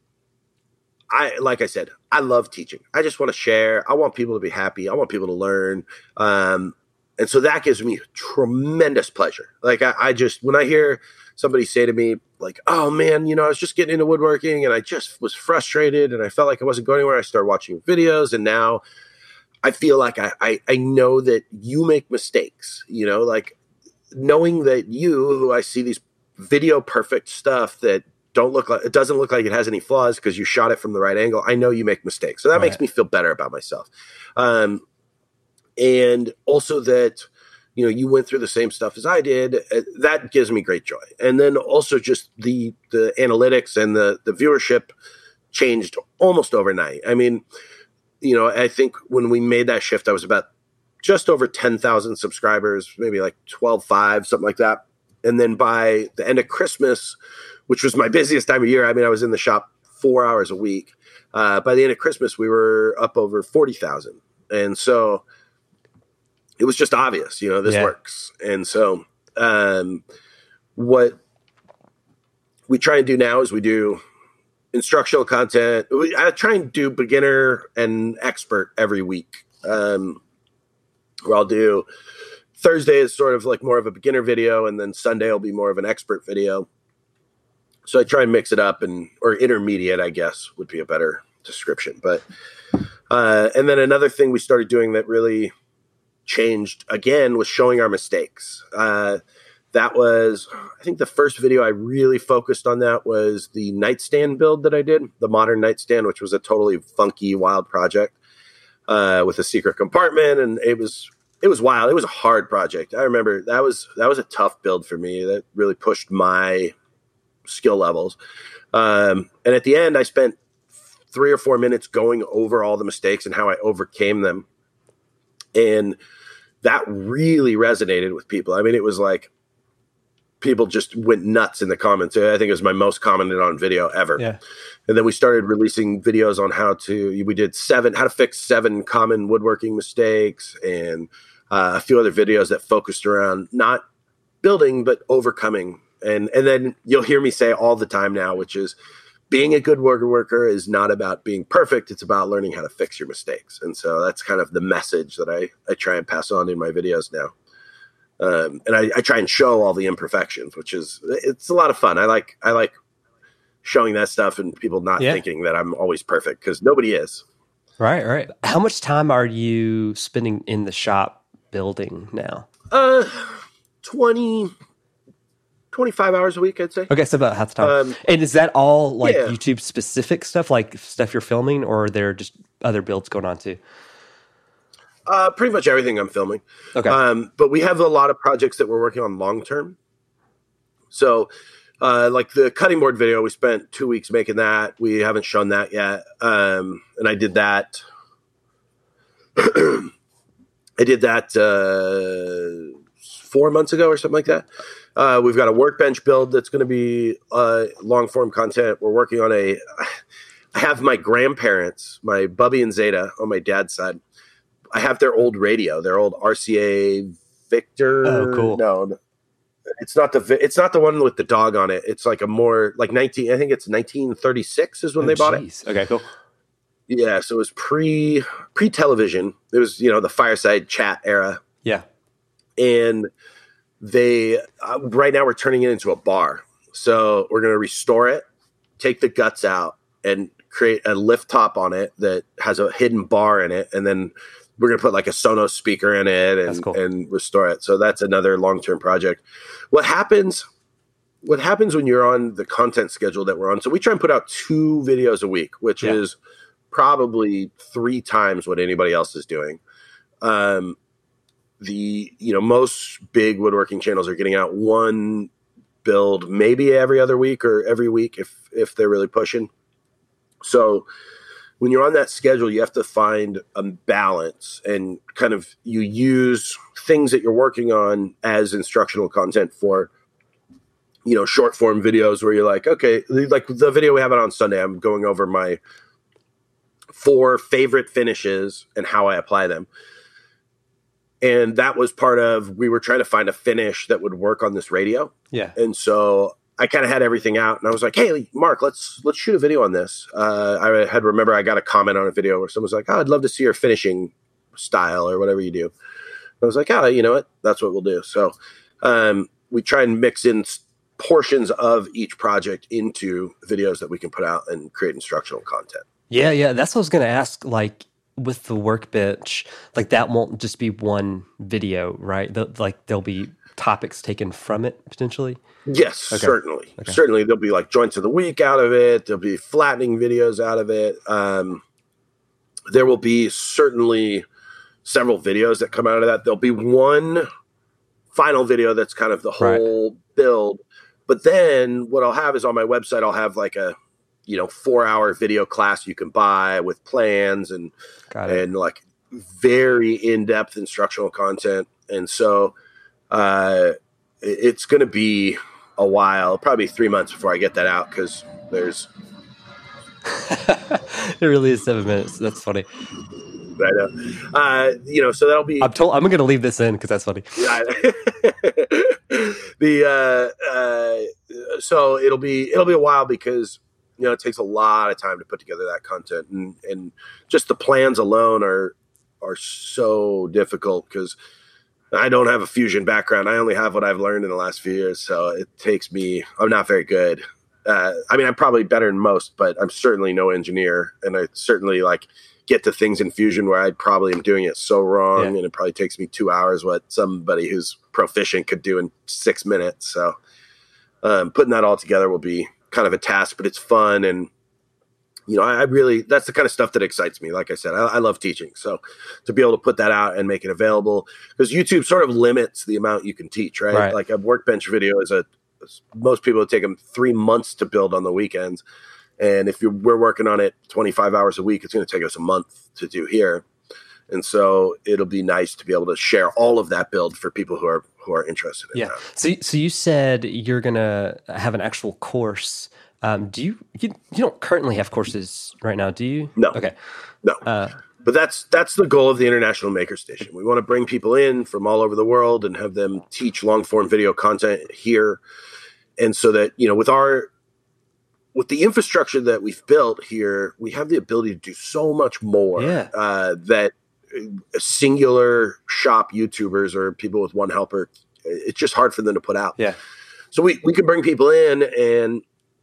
B: I, like I said, I love teaching. I just want to share. I want people to be happy. I want people to learn. Um, and so that gives me tremendous pleasure. Like I, I just, when I hear somebody say to me like, oh man, you know, I was just getting into woodworking and I just was frustrated and I felt like I wasn't going anywhere. I started watching videos and now I feel like I, I, I know that you make mistakes, you know, like knowing that you, who I see these video perfect stuff that don't look like, it doesn't look like it has any flaws because you shot it from the right angle. I know you make mistakes. So that right. makes me feel better about myself. Um, and also that, you know, you went through the same stuff as I did. Uh, that gives me great joy. And then also just the, the analytics and the, the viewership changed almost overnight. I mean, you know, I think when we made that shift, I was about just over ten thousand subscribers, maybe like twelve five, something like that. And then by the end of Christmas, which was my busiest time of year, I mean, I was in the shop four hours a week. Uh, by the end of Christmas, we were up over forty thousand. And so it was just obvious, you know, this yeah. works. And so um, what we try and do now is we do instructional content. We, I try and do beginner and expert every week. Um, where I'll do Thursday is sort of like more of a beginner video, and then Sunday will be more of an expert video. So I try and mix it up, and or intermediate, I guess, would be a better description. But uh, and then another thing we started doing that really changed again was showing our mistakes. Uh, that was, I think, the first video I really focused on. That was the nightstand build that I did, the modern nightstand, which was a totally funky, wild project uh, with a secret compartment, and it was. It was wild. It was a hard project. I remember that was that was a tough build for me. That really pushed my skill levels. Um, and at the end, I spent three or four minutes going over all the mistakes and how I overcame them. And that really resonated with people. I mean, it was like people just went nuts in the comments. I think it was my most commented on video ever.
A: Yeah.
B: And then we started releasing videos on how to, we did seven, how to fix seven common woodworking mistakes, and uh, a few other videos that focused around not building, but overcoming. And, and then you'll hear me say all the time now, which is being a good woodworker is not about being perfect. It's about learning how to fix your mistakes. And so that's kind of the message that I, I try and pass on in my videos now. Um, and I, I try and show all the imperfections, which is, it's a lot of fun. I like, I like showing that stuff and people not
A: yeah.
B: thinking that I'm always perfect, because nobody is.
A: Right, right. How much time are you spending in the shop building now?
B: Uh, twenty, twenty-five hours a week, I'd say.
A: Okay, so about half the time. Um, and is that all like yeah. YouTube specific stuff, like stuff you're filming, or are there just other builds going on too?
B: Uh, pretty much everything I'm filming.
A: Okay.
B: Um, but we have a lot of projects that we're working on long term. So, uh, like the cutting board video, we spent two weeks making that. We haven't shown that yet. Um, and I did that. I did that uh, four months ago or something like that. Uh, we've got a workbench build that's going to be uh, long form content. We're working on a. I have my grandparents, my Bubby and Zeta on my dad's side. I have their old radio, their old R C A Victor.
A: Oh, cool.
B: No, it's not the it's not the one with the dog on it. It's like a more like nineteen. I think it's nineteen thirty-six is when
A: oh,
B: they bought
A: geez.
B: it.
A: Okay, cool.
B: Yeah, so it was pre pre television. It was, you know, the fireside chat era.
A: Yeah,
B: and they uh, right now we're turning it into a bar. So we're going to restore it, take the guts out, and create a lift top on it that has a hidden bar in it, and then we're going to put like a Sonos speaker in it and,
A: cool.
B: and restore it. So that's another long-term project. What happens, what happens when you're on the content schedule that we're on? So we try and put out two videos a week, which yeah. is probably three times what anybody else is doing. Um, the, you know, most big woodworking channels are getting out one build maybe every other week or every week if, if they're really pushing. So when you're on that schedule, you have to find a balance, and kind of you use things that you're working on as instructional content for, you know, short form videos where you're like, okay, like the video we have it on Sunday, I'm going over my four favorite finishes and how I apply them. And that was part of, we were trying to find a finish that would work on this radio.
A: Yeah.
B: And so I kind of had everything out, and I was like, hey, Mark, let's let's shoot a video on this. Uh, I had remember I got a comment on a video where someone was like, oh, I'd love to see your finishing style or whatever you do. And I was like, oh, you know what? That's what we'll do. So um, we try and mix in portions of each project into videos that we can put out and create instructional content.
A: Yeah, yeah. That's what I was going to ask. Like with the workbench, like that won't just be one video, right? The, like there'll be topics taken from it potentially.
B: Yes,
A: okay.
B: certainly.
A: Okay.
B: Certainly there'll be like joints of the week out of it. There'll be flattening videos out of it. Um, there will be certainly several videos that come out of that. There'll be one final video that's kind of the whole right. build. But then what I'll have is on my website, I'll have like a, you know, four hour video class you can buy with plans and, and like very in-depth instructional content. And so uh, it's going to be a while, probably three months before I get that out, because there's
A: it really is seven minutes. That's funny.
B: I know. Uh, you know, so that'll be.
A: I'm told I'm going to leave this in because that's funny.
B: Yeah. the uh, uh, so it'll be it'll be a while because you know it takes a lot of time to put together that content, and and just the plans alone are are so difficult because I don't have a fusion background. I only have what I've learned in the last few years. So it takes me, I'm not very good. Uh, I mean, I'm probably better than most, but I'm certainly no engineer. And I certainly like get to things in fusion where I probably am doing it so wrong. Yeah. And it probably takes me two hours, what somebody who's proficient could do in six minutes. So um, putting that all together will be kind of a task, but it's fun. And you know, I, I really, that's the kind of stuff that excites me. Like I said, I, I love teaching. So to be able to put that out and make it available, because YouTube sort of limits the amount you can teach, right? right. Like a workbench video is a, most people, it take them three months to build on the weekends. And if you're, we're working on it twenty-five hours a week, it's going to take us a month to do here. And so it'll be nice to be able to share all of that build for people who are who are interested in
A: yeah.
B: that.
A: So, so you said you're gonna have an actual course. Um, do you, you you don't currently have courses right now, do you?
B: No.
A: Okay.
B: No.
A: Uh,
B: but that's that's the goal of the International Maker Station. We want to bring people in from all over the world and have them teach long form video content here. And so that, you know, with our with the infrastructure that we've built here, we have the ability to do so much more
A: yeah.
B: uh, that singular shop YouTubers or people with one helper, it's just hard for them to put out.
A: Yeah.
B: So we, we can bring people in and,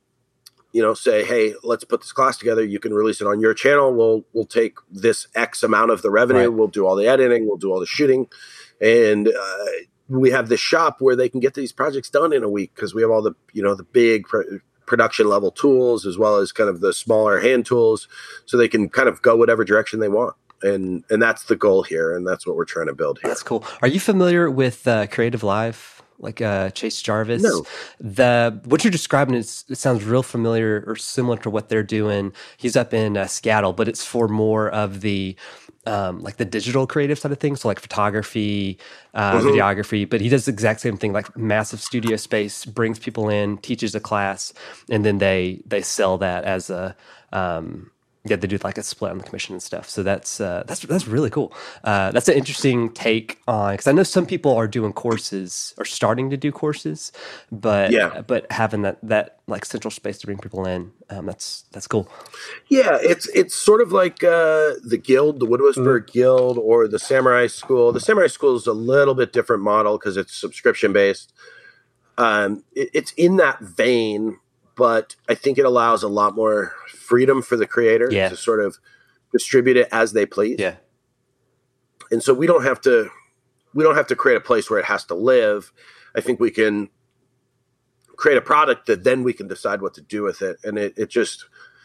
B: you know, say, hey, let's put this class together. You can release it on your channel. We'll we'll take this X amount of the revenue.
A: Right.
B: We'll do all the editing. We'll do all the shooting. And uh, we have this shop where they can get these projects done in a week because we have all the, you know, the big pr- production level tools as well as kind of the smaller hand tools so they can kind of go whatever direction they want. And and that's the goal here, and that's what we're trying to build here.
A: That's cool. Are you familiar with uh, Creative Live, like uh, Chase Jarvis?
B: No.
A: The what you're describing is it sounds real familiar or similar to what they're doing. He's up in uh, Seattle, but it's for more of the um, like the digital creative side of things, so like photography, uh, mm-hmm. videography. But he does the exact same thing, like massive studio space, brings people in, teaches a class, and then they they sell that as a um, yeah, they do like a split on the commission and stuff. So that's uh, that's that's really cool. Uh, that's an interesting take on, because I know some people are doing courses or starting to do courses, but
B: yeah.
A: but having that that like central space to bring people in, um, that's that's cool.
B: Yeah, it's it's sort of like uh, the Guild, the Woodwardburg mm. Guild, or the Samurai School. The Samurai School is a little bit different model because it's subscription based. Um, it, it's in that vein, but I think it allows a lot more freedom for the creator
A: yeah.
B: to sort of distribute it as they please.
A: Yeah.
B: And so we don't have to we don't have to create a place where it has to live. I think we can create a product that then we can decide what to do with it. And it, it just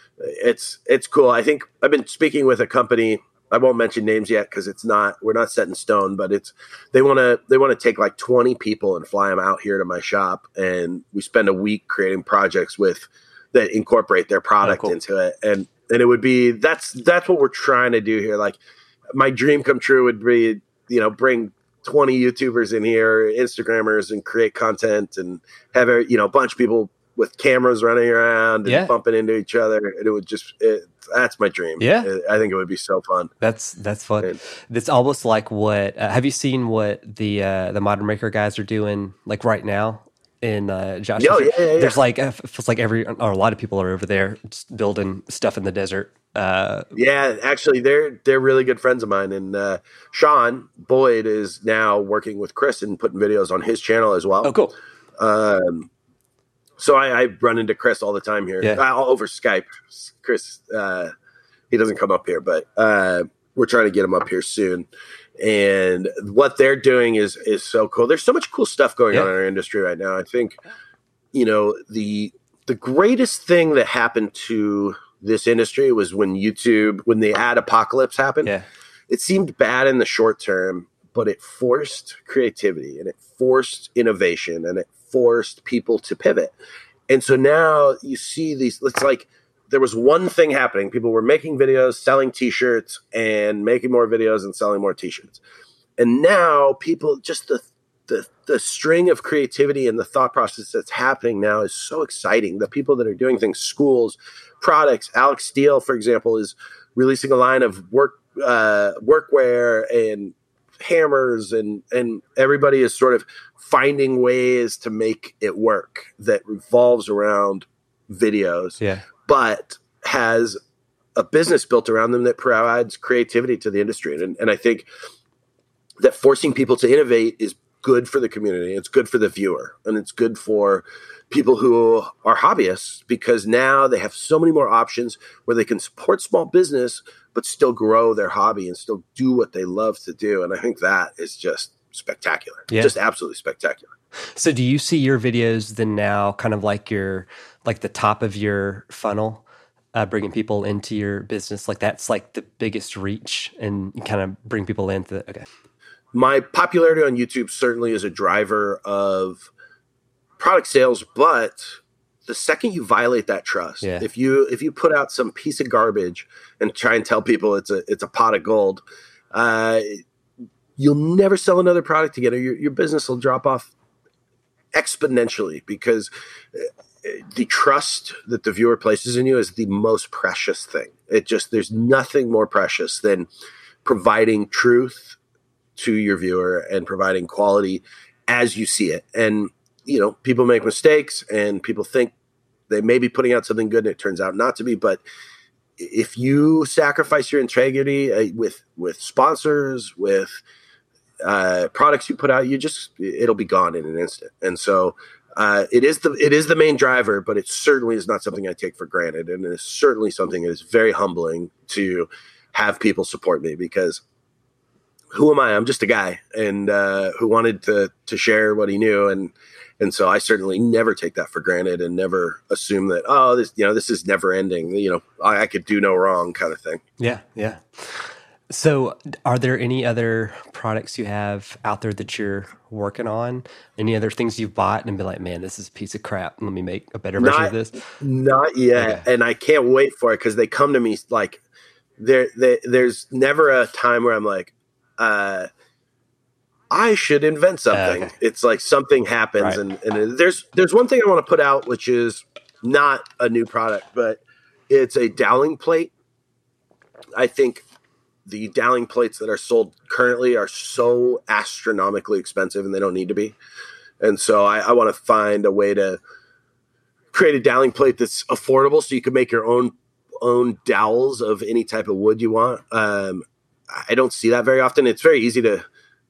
B: it's it's cool. I think I've been speaking with a company. I won't mention names yet because it's not we're not set in stone, but it's they want to they want to take like twenty people and fly them out here to my shop, and we spend a week creating projects with that incorporate their product oh, cool. into it. And and it would be that's that's what we're trying to do here. Like my dream come true would be, you know, bring twenty YouTubers in here, Instagrammers, and create content and have a you know a bunch of people with cameras running around and
A: yeah.
B: bumping into each other. And it would just it, that's my dream.
A: Yeah.
B: I think it would be so fun.
A: That's that's fun.
B: And,
A: it's almost like what uh, have you seen what the uh, the Modern Maker guys are doing like right now? In uh, Josh,
B: oh, yeah, yeah, yeah.
A: there's like it feels like every or a lot of people are over there just building stuff in the desert. Uh,
B: yeah, actually, they're they're really good friends of mine, and uh, Sean Boyd is now working with Chris and putting videos on his channel as well.
A: Oh, cool.
B: Um, so I, I run into Chris all the time here,
A: yeah.
B: uh, over Skype. Chris, uh, he doesn't come up here, but uh, we're trying to get him up here soon. And what they're doing is is so cool. There's so much cool stuff going
A: yeah.
B: on in our industry right now. I think, you know, the the greatest thing that happened to this industry was when YouTube, when the ad apocalypse happened.
A: Yeah.
B: It seemed bad in the short term, but it forced creativity and it forced innovation and it forced people to pivot. And so now you see these, it's like, there was one thing happening. People were making videos, selling t-shirts, and making more videos and selling more t-shirts. And now people, just the, the the string of creativity and the thought process that's happening now is so exciting. The people that are doing things, schools, products. Alex Steele, for example, is releasing a line of work uh, workwear and hammers, and and everybody is sort of finding ways to make it work that revolves around videos.
A: Yeah.
B: But has a business built around them that provides creativity to the industry. And, and I think that forcing people to innovate is good for the community. It's good for the viewer. And it's good for people who are hobbyists, because now they have so many more options where they can support small business, but still grow their hobby and still do what they love to do. And I think that is just spectacular.
A: Yeah.
B: Just absolutely spectacular.
A: So do you see your videos then now kind of like your, like the top of your funnel, uh, bringing people into your business? Like that's like the biggest reach and kind of bring people into the, okay.
B: My popularity on YouTube certainly is a driver of product sales, but the second you violate that trust,
A: yeah.
B: if you, if you put out some piece of garbage and try and tell people it's a, it's a pot of gold, uh, you'll never sell another product together. Your, your business will drop off exponentially because the trust that the viewer places in you is the most precious thing. It just, there's nothing more precious than providing truth to your viewer and providing quality as you see it. And, you know, people make mistakes and people think they may be putting out something good and it turns out not to be. But if you sacrifice your integrity uh, with, with sponsors, with uh, products you put out, you just, it'll be gone in an instant. And so uh, it is the, it is the main driver, but it certainly is not something I take for granted. And it's certainly something that is very humbling to have people support me, because who am I? I'm just a guy and uh, who wanted to to share what he knew, and and so I certainly never take that for granted and never assume that, oh, this, you know, this is never ending. You know, I, I could do no wrong, kind of thing.
A: Yeah, yeah. So, are there any other products you have out there that you're working on? Any other things you've bought and been like, man, this is a piece of crap. Let me make a better version
B: not,
A: of this.
B: Not yet, okay. And I can't wait for it because they come to me like there. They, there's never a time where I'm like, uh, I should invent something. Uh, okay. It's like something happens, right. and and there's there's one thing I want to put out, which is not a new product, but it's a doweling plate. I think the doweling plates that are sold currently are so astronomically expensive, and they don't need to be. And so I, I want to find a way to create a doweling plate that's affordable, so you can make your own own dowels of any type of wood you want. Um, I don't see that very often. It's very easy to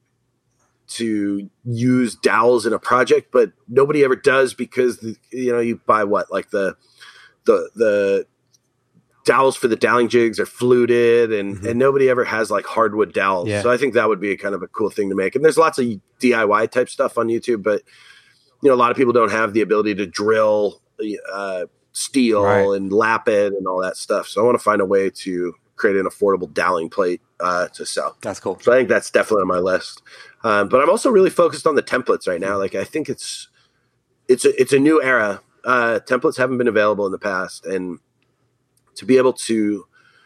B: to use dowels in a project, but nobody ever does because you know you buy what like the the the dowels for the doweling jigs are fluted, and, mm-hmm. and nobody ever has like hardwood dowels. Yeah. So I think that would be a kind of a cool thing to make. And there's lots of D I Y type stuff on YouTube, but you know, a lot of people don't have the ability to drill uh, steel right. and lap it and all that stuff. So I want to find a way to create an affordable doweling plate uh, to sell.
A: That's cool.
B: So I think that's definitely on my list. Um, but I'm also really focused on the templates right now. Like I think it's, it's a, it's a new era. Uh, templates haven't been available in the past, and to be able to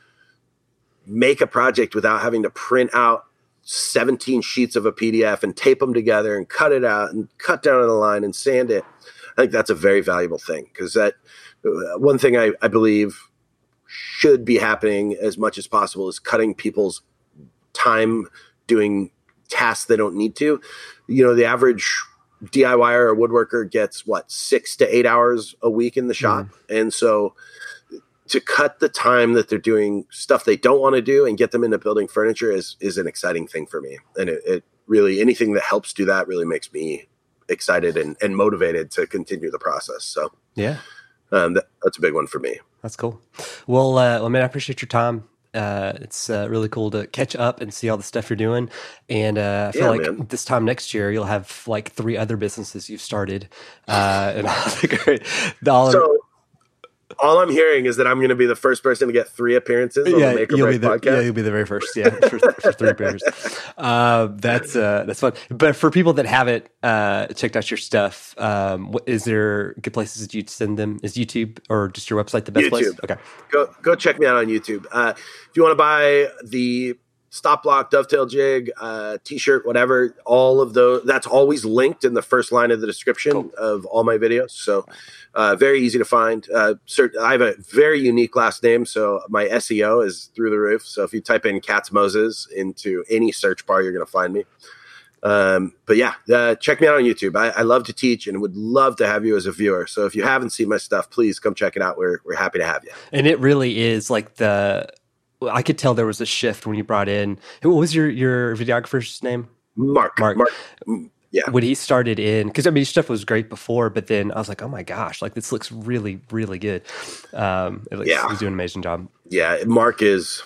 B: make a project without having to print out seventeen sheets of a P D F and tape them together and cut it out and cut down on the line and sand it, I think that's a very valuable thing, because that uh, one thing I, I believe should be happening as much as possible is cutting people's time doing tasks they don't need to. You know, the average D I Y er or woodworker gets what, six to eight hours a week in the shop. Mm. And so to cut the time that they're doing stuff they don't want to do and get them into building furniture is, is an exciting thing for me. And it, it really, anything that helps do that really makes me excited and, and motivated to continue the process. So
A: yeah,
B: um, that, that's a big one for me.
A: That's cool. Well, uh, well, man, I appreciate your time. Uh, it's uh, really cool to catch up and see all the stuff you're doing. And uh, I feel yeah, like man. This time next year, you'll have like three other businesses you've started. Uh, and all the great, all
B: so, all I'm hearing is that I'm going to be the first person to get three appearances on
A: yeah,
B: the Make or
A: you'll
B: Break
A: be the,
B: podcast.
A: Yeah, you'll be the very first. Yeah, for, for three appearances. Uh, that's uh, that's fun. But for people that haven't uh, checked out your stuff, um, what, is there good places that you'd send them? Is YouTube or just your website the best
B: YouTube.
A: place? Okay,
B: go go check me out on YouTube. Uh, if you want to buy the Stop Block Dovetail Jig, uh, T-shirt, whatever, all of those, that's always linked in the first line of the description cool. of all my videos. So uh, very easy to find. Uh, cert- I have a very unique last name, so my S E O is through the roof. So if you type in Katz Moses into any search bar, you're going to find me. Um, but yeah, uh, check me out on YouTube. I, I love to teach and would love to have you as a viewer. So if you haven't seen my stuff, please come check it out. We're we're happy to have you.
A: And it really is like the... I could tell there was a shift when you brought in, what was your, your videographer's name?
B: Mark.
A: Mark.
B: Mark. Yeah.
A: When he started in, because I mean, stuff was great before, but then I was like, oh my gosh, like this looks really, really good. Um, it looks,
B: yeah.
A: He's doing an amazing job.
B: Yeah. Mark is,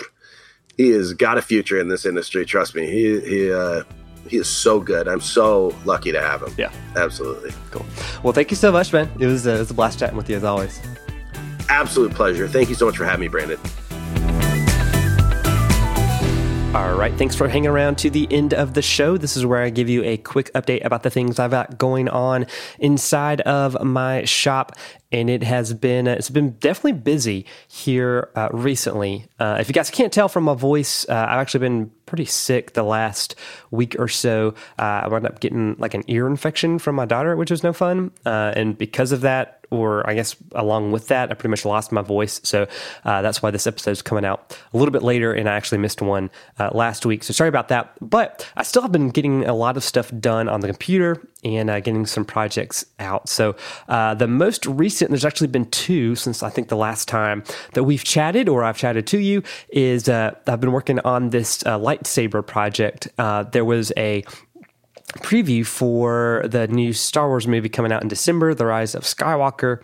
B: he has got a future in this industry. Trust me. He, he, uh, he is so good. I'm so lucky to have him.
A: Yeah.
B: Absolutely.
A: Cool. Well, thank you so much, man. It was, uh, it was a blast chatting with you as always.
B: Absolute pleasure. Thank you so much for having me, Brandon.
A: All All right, thanks for hanging around to the end of the show. This is where I give you a quick update about the things I've got going on inside of my shop. And it has been, it's been definitely busy here uh, recently. Uh, if you guys can't tell from my voice, uh, I've actually been pretty sick the last week or so. Uh, I wound up getting like an ear infection from my daughter, which was no fun. Uh, and because of that, or I guess along with that, I pretty much lost my voice. So uh, that's why this episode is coming out a little bit later, and I actually missed one uh, last week. So sorry about that. But I still have been getting a lot of stuff done on the computer and uh, getting some projects out. So uh, the most recent, there's actually been two since I think the last time that we've chatted, or I've chatted to you, is uh, I've been working on this uh, lightsaber project. Uh, there was a preview for the new Star Wars movie coming out in December, The Rise of Skywalker.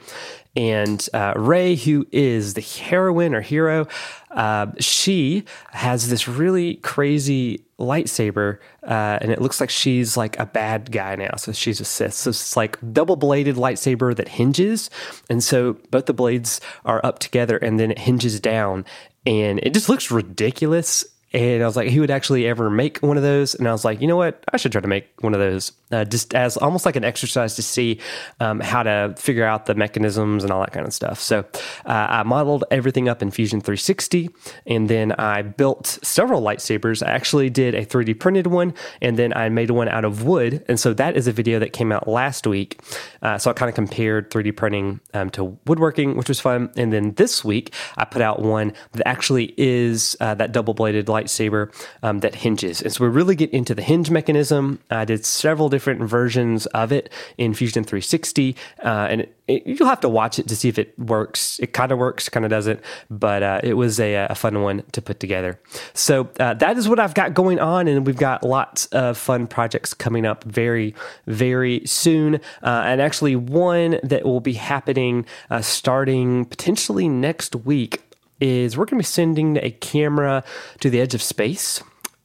A: And uh, Rey, who is the heroine or hero, uh, she has this really crazy lightsaber, uh, and it looks like she's like a bad guy now. So she's a Sith. So it's like double-bladed lightsaber that hinges. And so both the blades are up together, and then it hinges down. And it just looks ridiculous. And I was like, who would actually ever make one of those? And I was like, you know what? I should try to make one of those, uh, just as almost like an exercise to see um, how to figure out the mechanisms and all that kind of stuff. So uh, I modeled everything up in Fusion three sixty, and then I built several lightsabers. I actually did a three D printed one, and then I made one out of wood. And so that is a video that came out last week. Uh, so I kind of compared three D printing um, to woodworking, which was fun. And then this week, I put out one that actually is uh, that double-bladed lightsaber um, that hinges. And so we really get into the hinge mechanism. I did several different versions of it in Fusion three sixty, uh, and it, it, you'll have to watch it to see if it works. It kind of works, kind of doesn't, but uh, it was a, a fun one to put together. So uh, that is what I've got going on, and we've got lots of fun projects coming up very, very soon, uh, and actually one that will be happening uh, starting potentially next week is we're going to be sending a camera to the edge of space.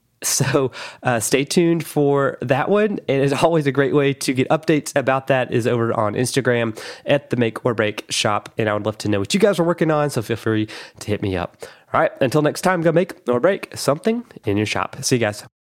A: So uh, stay tuned for that one. And it's always a great way to get updates about that is over on Instagram at the Make or Break Shop. And I would love to know what you guys are working on, so feel free to hit me up. All right, until next time, go make or break something in your shop. See you guys.